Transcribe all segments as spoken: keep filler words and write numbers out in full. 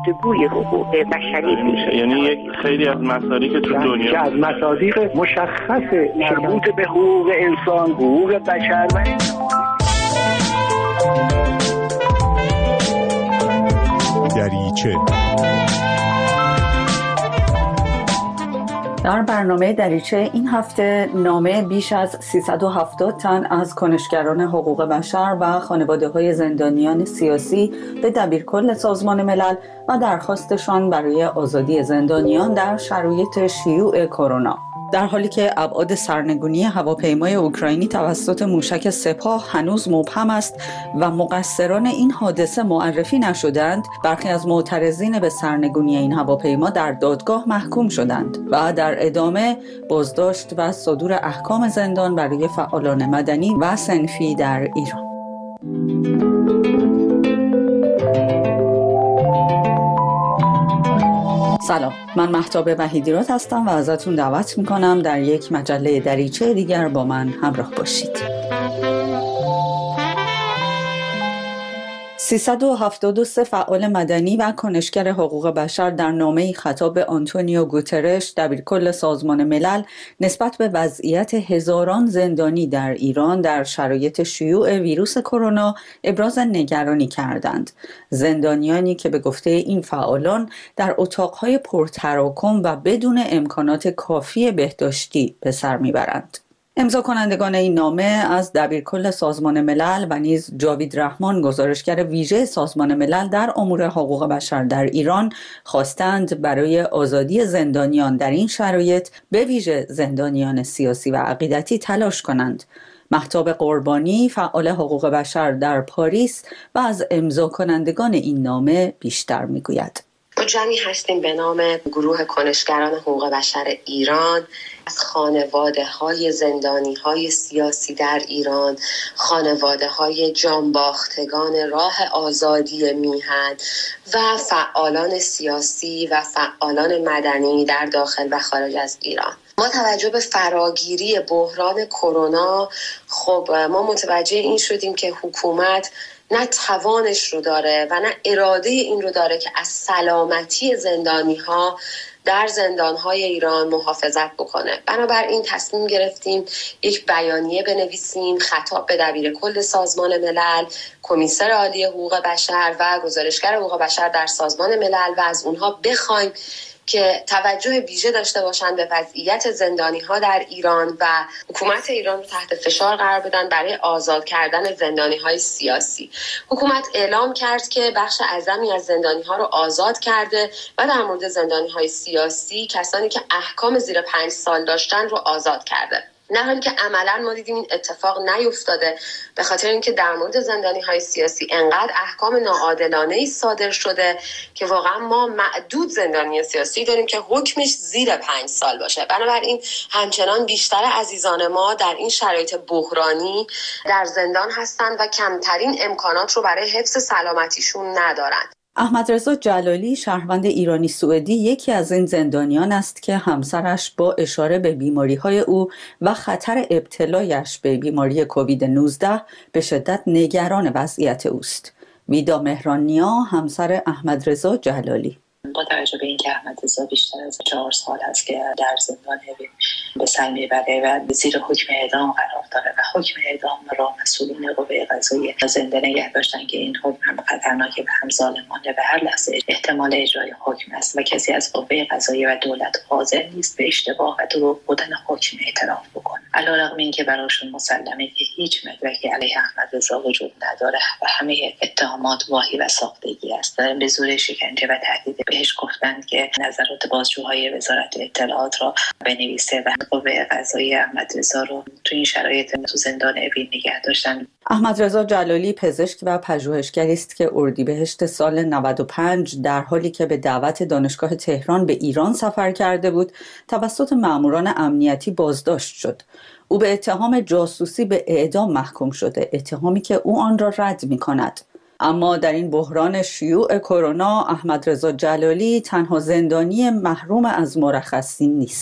گفتگوی حقوق بشری میشه، یعنی یک خیلی از مسائلی که تو دنیا که از مصادیق مشخص مربوط به حقوق انسان، حقوق بشر و دریچه. در برنامه دریچه این هفته نامه بیش از سیصد و هفتاد تن از کنشگران حقوق بشر و خانواده‌های زندانیان سیاسی به دبیرکل سازمان ملل و درخواستشان برای آزادی زندانیان در شرایط شیوع کرونا. در حالی که ابعاد سرنگونی هواپیمای اوکراینی توسط موشک سپاه هنوز مبهم است و مقصران این حادثه معرفی نشدند، برخی از معترضین به سرنگونی این هواپیما در دادگاه محکوم شدند و در ادامه بازداشت و صدور احکام زندان برای فعالان مدنی و صنفی در ایران. سلام، من مهتاب وحیدیراد هستم و ازتون دعوت میکنم در یک مجله دریچه دیگر با من همراه باشید. سیصد و هفتاد و سه فعال مدنی و کنشگر حقوق بشر در نامه‌ای خطاب به آنتونیو گوترش دبیرکل سازمان ملل نسبت به وضعیت هزاران زندانی در ایران در شرایط شیوع ویروس کرونا ابراز نگرانی کردند. زندانیانی که به گفته این فعالان در اتاق‌های پرتراکم و بدون امکانات کافی بهداشتی به سر میبرند. امضا کنندگان این نامه از دبیرکل سازمان ملل و نیز جاوید رحمان، گزارشگر ویژه سازمان ملل در امور حقوق بشر در ایران، خواستند برای آزادی زندانیان در این شرایط، به ویژه زندانیان سیاسی و عقیدتی، تلاش کنند. مهتاب قربانی، فعال حقوق بشر در پاریس و از امضا کنندگان این نامه بیشتر میگوید. ما جمعی هستیم به نام گروه کنشگران حقوق بشر ایران از خانواده های زندانی های سیاسی در ایران، خانواده های جانباختگان راه آزادی میهن و فعالان سیاسی و فعالان مدنی در داخل و خارج از ایران. ما توجه به فراگیری بحران کرونا، خب ما متوجه این شدیم که حکومت نه توانش رو داره و نه اراده این رو داره که از سلامتی زندانی ها در زندان های ایران محافظت بکنه. بنابراین تصمیم گرفتیم یک بیانیه بنویسیم خطاب به دبیرکل سازمان ملل، کمیسر عالی حقوق بشر و گزارشگر حقوق بشر در سازمان ملل و از اونها بخوایم که توجه ویژه داشته باشند به وضعیت زندانی ها در ایران و حکومت ایران رو تحت فشار قرار بدن برای آزاد کردن زندانی های سیاسی. حکومت اعلام کرد که بخش اعظمی از زندانی ها رو آزاد کرده و در مورد زندانی های سیاسی کسانی که احکام زیر پنج سال داشتن رو آزاد کرده. نه حالی که عملا ما دیدیم این اتفاق نیفتاده، به خاطر اینکه در مورد زندانی های سیاسی انقدر احکام ناعادلانه‌ای صادر شده که واقعا ما معدود زندانی سیاسی داریم که حکمش زیر پنج سال باشه. بنابراین همچنان بیشتر عزیزان ما در این شرایط بحرانی در زندان هستند و کمترین امکانات رو برای حفظ سلامتیشون ندارند. احمدرضا جلالی، شهروند ایرانی سوئدی، یکی از این زندانیان است که همسرش با اشاره به بیماری‌های او و خطر ابتلایش به بیماری کووید نوزده به شدت نگران وضعیت اوست. ویدا مهرانیا، همسر احمدرضا جلالی: با توجه به اینکه احمدرضا بیشتر از چهار سال هست که در زندان به سر میبره و زیر حکم اعدام قرار داره و حکم اعدام را مسئولین قوه قضاییه زنده نگه داشتن که این حکم هم خطرناکه و هم ظالمانه و هر لحظه احتمال اجرای حکم است و کسی از قوه قضاییه و دولت حاضر نیست به اشتباه و دروغ بودن حکم اعتراف بکنه. علیرغم اینکه براشون مسلمه که هیچ مدرکی علیه احمدرضا وجود نداره و همه اتهامات واهی و ساختگی است. به زور شکنجه و تهدید بهش گفتند که نظرات بازجوهای وزارت اطلاعات را بنویسه و قوه قضاییه احمدرضا رو تو این شرایط تو زندان اوین نگه داشتن. احمدرضا جلالی پزشک و پژوهشگری است که اردیبهشت سال نود و پنج در حالی که به دعوت دانشگاه تهران به ایران سفر کرده بود، توسط ماموران امنیتی بازداشت شد. او به اتهام جاسوسی به اعدام محکوم شده، اتهامی که او آن را رد می‌کند. اما در این بحران شیوع کرونا، احمدرضا جلالی تنها زندانی محروم از مرخصی نیست.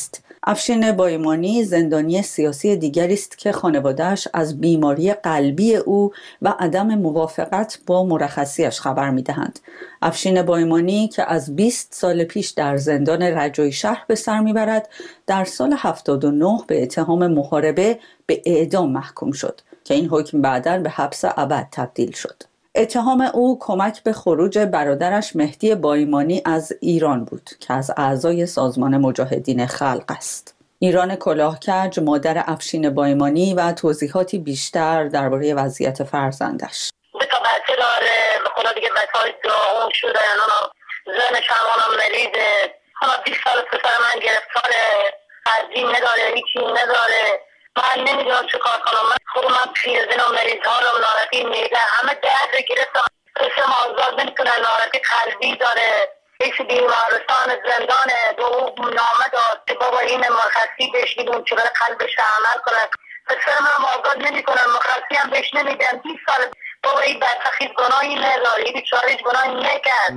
افشین بایمانی زندانی سیاسی دیگری است که خانواده‌اش از بیماری قلبی او و عدم موافقت با مرخصیش خبر می‌دهند. افشین بایمانی که از بیست سال پیش در زندان رجایی شهر به سر می‌برد، در سال هفتاد و نه به اتهام محاربه به اعدام محکوم شد که این حکم بعداً به حبس ابد تبدیل شد. اتهام او کمک به خروج برادرش مهدی بایمانی از ایران بود که از اعضای سازمان مجاهدین خلق است. ایران کلاهکج مادر افشین بایمانی و توضیحاتی بیشتر درباره وضعیت فرزندش. دو تا بچه داره، به خدا دیگه بچه‌های داغون شدن، زنش همانم مریضه، حالا بیست سال پسر من گرفتاره، ترجیم نداره، هیچی نداره. من نمیدونم چه کار کنم. من خودم من پیرزن و مریض ها رو نارتی میده، همه درد گرفتم. قسم آزاد نمیتونه، نارتی قلبی داره، ایش بیمارستان زندانه. دو نامه داد که بابا این مرخصی بهش میدون چه برای قلبش عمل کنن. پسر من آزاد نمیکنن، مرخصی هم بهش نمیدن. بیست سال بابا این بدبخت گناهی نداره، این بیچاره‌اش گناهی نکرد.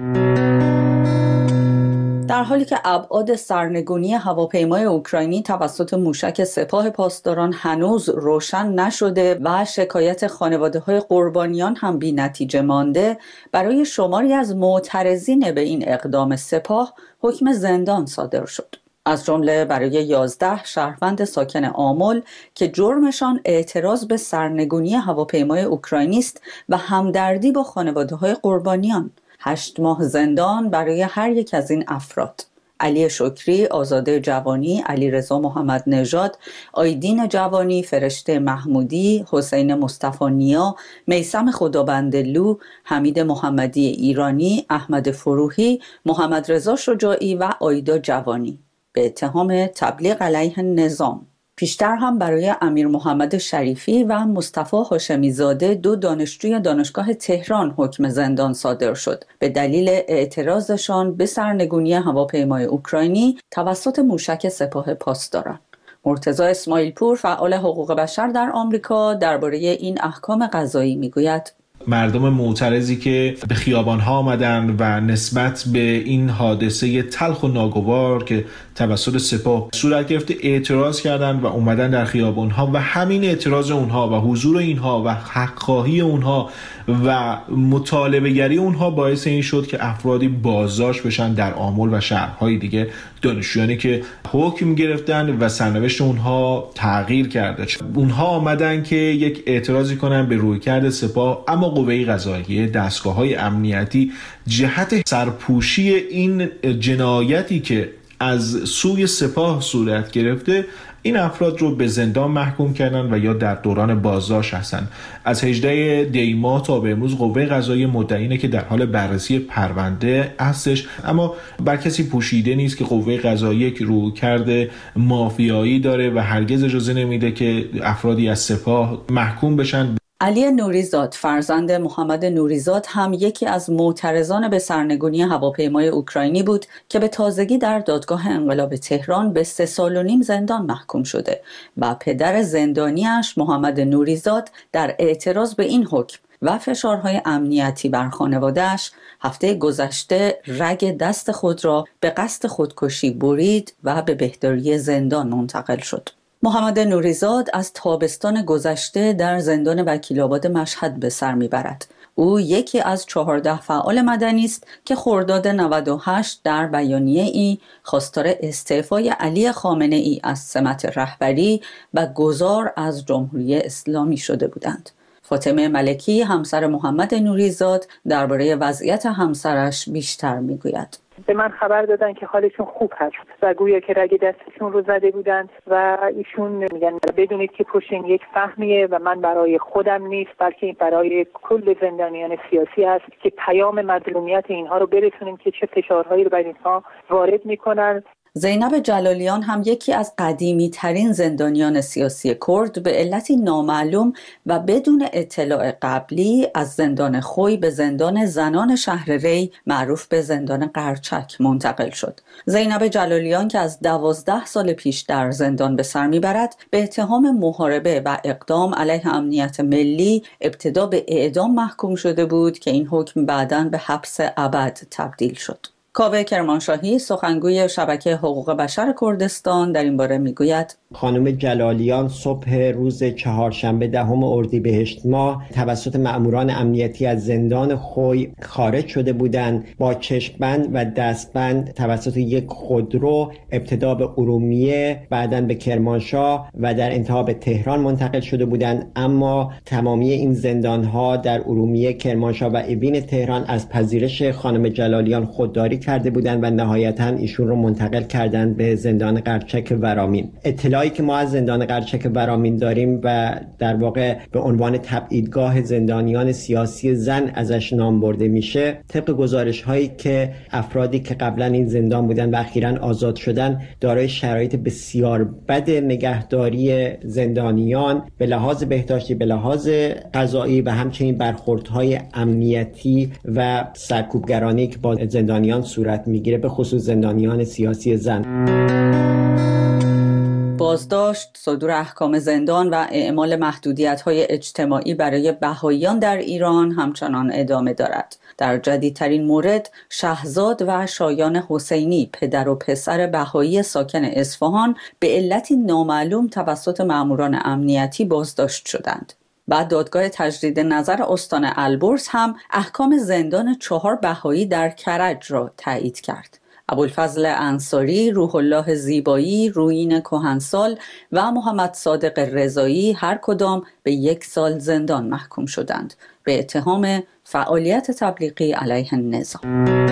در حالی که ابعاد سرنگونی هواپیمای اوکراینی توسط موشک سپاه پاسداران هنوز روشن نشده و شکایت خانواده‌های قربانیان هم بی‌نتیجه مانده، برای شماری از معترضین به این اقدام سپاه حکم زندان صادر شد. از جمله برای یازده شهروند ساکن آمل که جرمشان اعتراض به سرنگونی هواپیمای اوکراینی است و همدردی با خانواده‌های قربانیان. هشت ماه زندان برای هر یک از این افراد: علی شکری، آزاده جوانی، علیرضا محمد نژاد، آیدین جوانی، فرشته محمودی، حسین مصطفی نیا، میثم خدابندلو، حمید محمدی ایرانی، احمد فروحی، محمد رضا شجاعی و آیدا جوانی به اتهام تبلیغ علیه نظام. پیشتر هم برای امیر محمد شریفی و مصطفی هاشمی زاده، دو دانشجوی دانشگاه تهران، حکم زندان صادر شد به دلیل اعتراضشان به سرنگونی هواپیمای اوکراینی توسط موشک سپاه پاسداران. مرتضی اسماعیل پور، فعال حقوق بشر در آمریکا، درباره این احکام قضایی میگوید: مردم معترضی که به خیابان‌ها آمدن و نسبت به این حادثه تلخ و ناگوار که توسط سپاه صورت گرفته اعتراض کردند و اومدن در خیابان‌ها و همین اعتراض اونها و حضور اینها و حق‌خواهی اونها و مطالبه گری اونها باعث این شد که افرادی بازداشت بشن در آمل و شهرهای دیگه، دانشجویانی که حکم گرفتن و سرنوشت اونها تغییر کرده. اونها آمدن که یک اعتراضی کنن به رویکرد سپاه، اما قوه قضاییه، دستگاه‌های امنیتی جهت سرپوشی این جنایتی که از سوی سپاه صورت گرفته این افراد رو به زندان محکوم کردن و یا در دوران بازداشت هستن. از هجدهم دی ماه تا به امروز قوه قضاییه مدعی اینه که در حال بررسی پرونده هستش، اما بر کسی پوشیده نیست که قوه قضاییه که رویکرد مافیایی داره و هرگز اجازه نمیده که افرادی از سپاه محکوم بشن. علی نوریزاد، فرزند محمد نوریزاد، هم یکی از معترضان به سرنگونی هواپیمای اوکراینی بود که به تازگی در دادگاه انقلاب تهران به سه سال و نیم زندان محکوم شده و پدر زندانیش محمد نوریزاد در اعتراض به این حکم و فشارهای امنیتی بر خانواده‌اش هفته گذشته رگ دست خود را به قصد خودکشی برید و به بهداری زندان منتقل شد. محمد نوریزاد از تابستان گذشته در زندان وکیل‌آباد مشهد به سر میبرد. او یکی از چهارده فعال مدنی است که خرداد نود و هشت در بیانیه ای خواستار استعفای علی خامنه‌ای از سمت رهبری و گذار از جمهوری اسلامی شده بودند. فاطمه ملکی، همسر محمد نوریزاد، درباره وضعیت همسرش بیشتر میگوید. به من خبر دادن که حالشون خوب هست و گویا که رگ دستشون رو زده بودند و ایشون میگن بدونید که پشت این یک فهمیه و من برای خودم نیست بلکه این برای کل زندانیان سیاسی هست که پیام مظلومیت اینها رو برسونیم که چه فشارهایی رو بر اینها وارد میکنن. زینب جلالیان هم یکی از قدیمی ترین زندانیان سیاسی کرد به علتی نامعلوم و بدون اطلاع قبلی از زندان خوی به زندان زنان شهر ری معروف به زندان قرچک منتقل شد. زینب جلالیان که از دوازده سال پیش در زندان به سر میبرد به اتهام محاربه و اقدام علیه امنیت ملی ابتدا به اعدام محکوم شده بود که این حکم بعداً به حبس ابد تبدیل شد. کاوه کرمانشاهی سخنگوی شبکه حقوق بشر کردستان در این باره میگوید خانم جلالیان صبح روز چهارشنبه دهم اردیبهشت ماه توسط مأموران امنیتی از زندان خوی خارج شده بودند. با چشم‌بند و دستبند توسط یک خودرو ابتدا به ارومیه، بعداً به کرمانشاه و در انتها به تهران منتقل شده بودند. اما تمامی این زندان‌ها در ارومیه، کرمانشاه و اوین تهران از پذیرش خانم جلالیان خودداری کرده بودند و نهایتاً ایشون رو منتقل کردند به زندان قرچک ورامین. اطلاعی که ما از زندان قرچک ورامین داریم و در واقع به عنوان تبعیدگاه زندانیان سیاسی زن ازش نام برده میشه، طبق گزارش هایی که افرادی که قبلا این زندان بودن و اخیراً آزاد شدن دارای شرایط بسیار بد نگهداری زندانیان به لحاظ بهداشتی، به لحاظ غذایی و همچنین برخوردهای امنیتی و سرکوبگرانی که با زندانیان صورت میگیره، به خصوص زندانیان سیاسی زن. بازداشت، صدور احکام زندان و اعمال محدودیت‌های اجتماعی برای بهائیان در ایران همچنان ادامه دارد. در جدیدترین مورد، شهزاد و شایان حسینی، پدر و پسر بهایی ساکن اصفهان، به علتی نامعلوم توسط مأموران امنیتی بازداشت شدند. بعد دادگاه تجدید نظر استان البرز هم احکام زندان چهار بهایی در کرج را تایید کرد. ابوالفضل انصاری، روح الله زیبایی، رویین کهنسال و محمد صادق رضایی هر کدام به یک سال زندان محکوم شدند به اتهام فعالیت تبلیغی علیه النظام.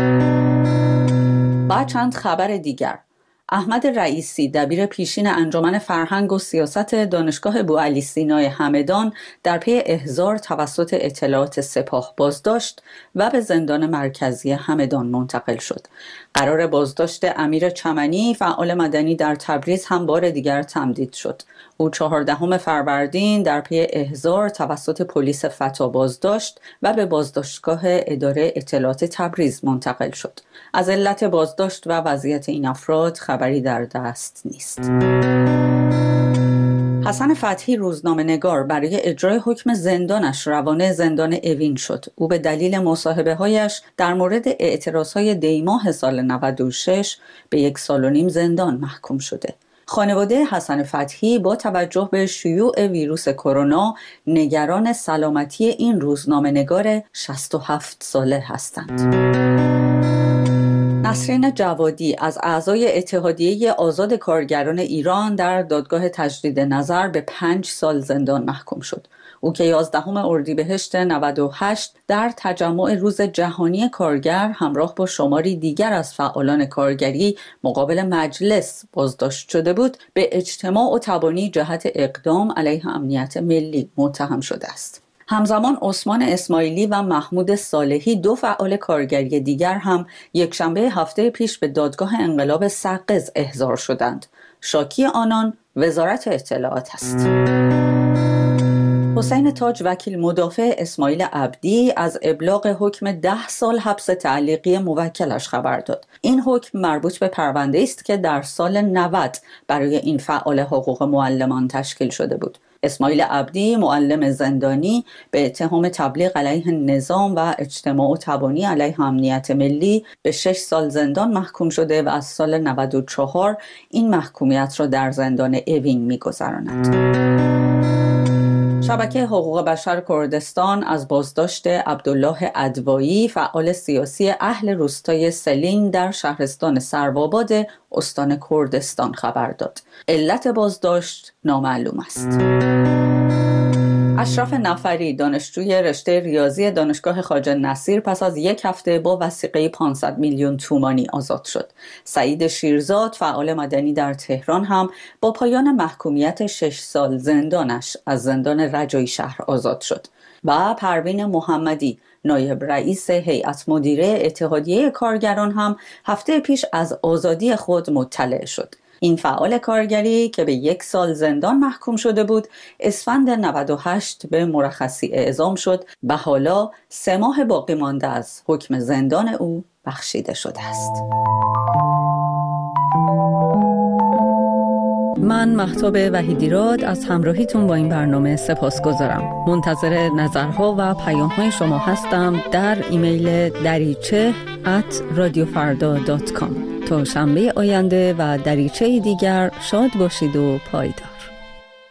و چند خبر دیگر. احمد رئیسی، دبیر پیشین انجمن فرهنگ و سیاست دانشگاه بوعلی سینای همدان، در پی احضار توسط اطلاعات سپاه بازداشت و به زندان مرکزی همدان منتقل شد. قرار بازداشت امیر چمنی، فعال مدنی در تبریز، هم بار دیگر تمدید شد. او چهاردهم فروردین در پی احضار توسط پلیس فتا بازداشت و به بازداشتگاه اداره اطلاعات تبریز منتقل شد. از علت بازداشت و وضعیت این افراد خبری در دست نیست. حسن فتحی، روزنامه‌نگار، برای اجرای حکم زندانش روانه زندان اوین شد. او به دلیل مصاحبه‌هایش در مورد اعتراضهای دی‌ماه سال نود و شش به یک سال و نیم زندان محکوم شده. خانواده حسن فتحی با توجه به شیوع ویروس کرونا نگران سلامتی این روزنامه‌نگار شصت و هفت ساله هستند. نسرین جوادی از اعضای اتحادیه آزاد کارگران ایران در دادگاه تجدید نظر به پنج سال زندان محکوم شد. او که یازدهم اردیبهشت نود و هشت در تجمع روز جهانی کارگر همراه با شماری دیگر از فعالان کارگری مقابل مجلس بازداشت شده بود، به اجتماع و تبانی جهت اقدام علیه امنیت ملی متهم شده است. همزمان عثمان اسماعیلی و محمود صالحی، دو فعال کارگری دیگر، هم یکشنبه هفته پیش به دادگاه انقلاب سقز احضار شدند. شاکی آنان وزارت اطلاعات است. حسین تاج، وکیل مدافع اسماعیل عبدی، از ابلاغ حکم ده سال حبس تعلیقی موکلش خبر داد. این حکم مربوط به پرونده است که در سال نود برای این فعال حقوق معلمان تشکیل شده بود. اسماعیل عبدی، معلم زندانی، به اتهام تبلیغ علیه نظام و اجتماع و تبانی علیه امنیت ملی به شش سال زندان محکوم شده و از سال نود و چهار این محکومیت را در زندان اوین می‌گذراند. شبکه حقوق بشر کردستان از بازداشت عبدالله ادوایی، فعال سیاسی اهل روستای سلین در شهرستان سروآباد استان کردستان خبر داد. علت بازداشت نامعلوم است. اشرف نفری، دانشجوی رشته ریاضی دانشگاه خواجه نصیر، پس از یک هفته با وثیقه پانصد میلیون تومانی آزاد شد. سعید شیرزاد، فعال مدنی در تهران، هم با پایان محکومیت شش سال زندانش از زندان رجایی شهر آزاد شد. و پروین محمدی، نایب رئیس هیئت مدیره اتحادیه کارگران، هم هفته پیش از آزادی خود مطلع شد. این فعال کارگری که به یک سال زندان محکوم شده بود، اسفند نود و هشت به مرخصی اعزام شد و حالا سه ماه باقی مانده از حکم زندان او بخشیده شده است. من مهتاب وحیدیراد از همراهیتون با این برنامه سپاسگزارم. منتظر نظرها و پیام‌های شما هستم در ایمیل دریچه ات رادیو فردا دات کام. تا شنبه آینده و دریچه دیگر شاد باشید و پایدار.